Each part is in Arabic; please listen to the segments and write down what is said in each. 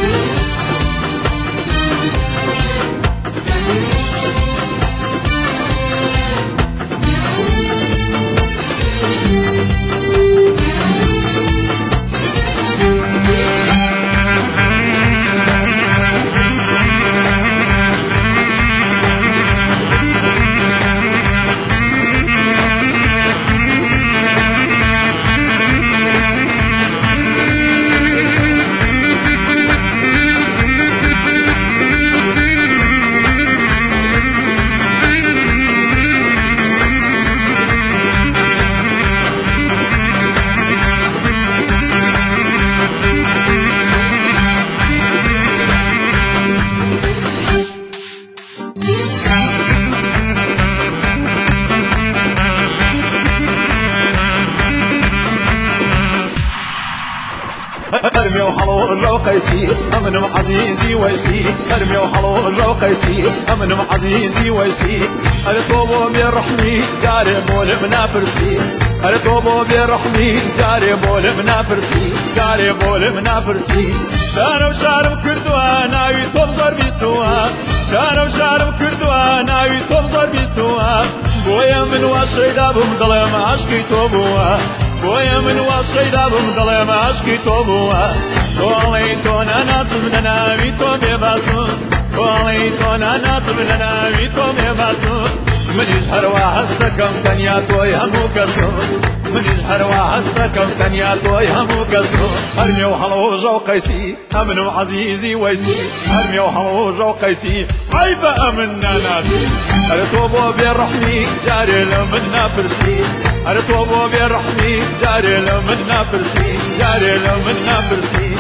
ارمي وحلو الروقيسي امن عزيزي ويسي ارمي وحلو الروقيسي امن عزيزي ويسي التوبو برحمي جاري بول منافرسي التوبو برحمي جاري بول منافرسي جاري بول منافرسي شارم شارم كردوا ناوي توبزر بيستوا شارم شارم كردوا ناوي توبزر بيستوا بويا من واشيدا بمضلم عشقي توبوا بويا من واشيدا بمضلم عشقي توبوا وليتون ناس من ناوي توبي باسو وليتون ناس من ناوي توبي باسو من الحر وحسنكم تنيا توي همو كسو من الحر وحسنكم تنيا توي همو كسو ارمي وحلو جو قيسي امن عزيزي ويسي ارمي وحلو جو قيسي عيب امنا ناسي ارتوبو بالرحمي جاري لمنا فرسي ارتوبو بالرحمي جاري لمنا فرسي جاري لمنا فرسي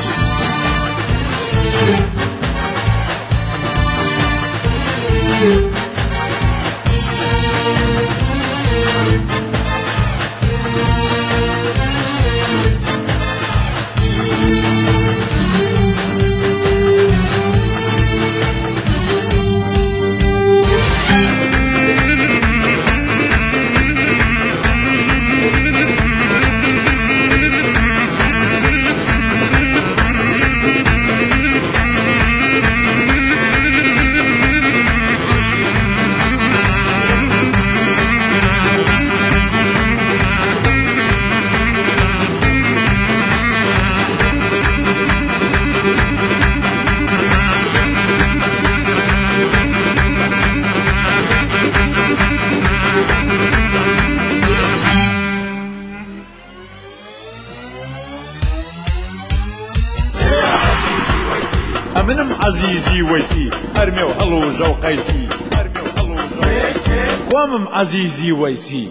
امنم عزيزي ويسي ارمي وحلو جو قيسي ارمي وحلو جو قومم عزيزي ويسي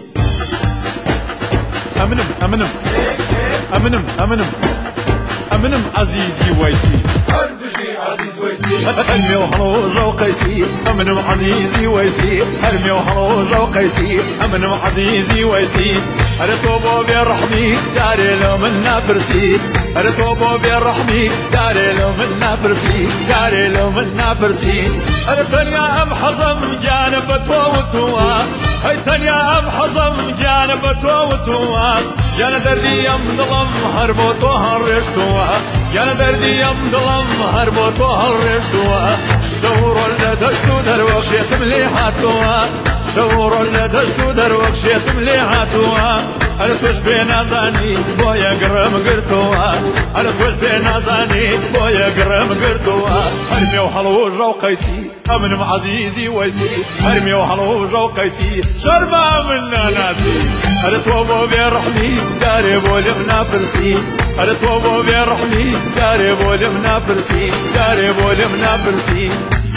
امنم امنم امنم امنم امنم عزيزي ويسي عزيز ويسي ارمي وحلو جو قيسي امنم عزيزي ويسي ارمي وحلو جو قيسي امنم عزيزي ويسي ارتوبو بالرحمي جاري لو منا فرسي ارتوبو بالرحمي جاري لو منا فرسي جاري لو منا فرسي الدنيا ام حزم جانب توتوا هاي الدنيا ام حزم جانب توتوا جانا دردي ام ظلم هربو هرشتوا جانا دردي ام ظلم هربو هرشتوا شور اللي دشتو دروش يتمليحاتوا شور اللي دشتو دروش يتمليحاتوا التوش بنازاني بويا قرم قرتوا التوش بنازاني بويا قرم قرتوا ارمي وحلو جو قيسي امن عزيزي ويسي ارمي وحلو جو قيسي شربا منا ناسي التوبو بالرحمي جاري بول منافرسي التوبو بالرحمي جاري بول منافرسي جاري بول منافرسي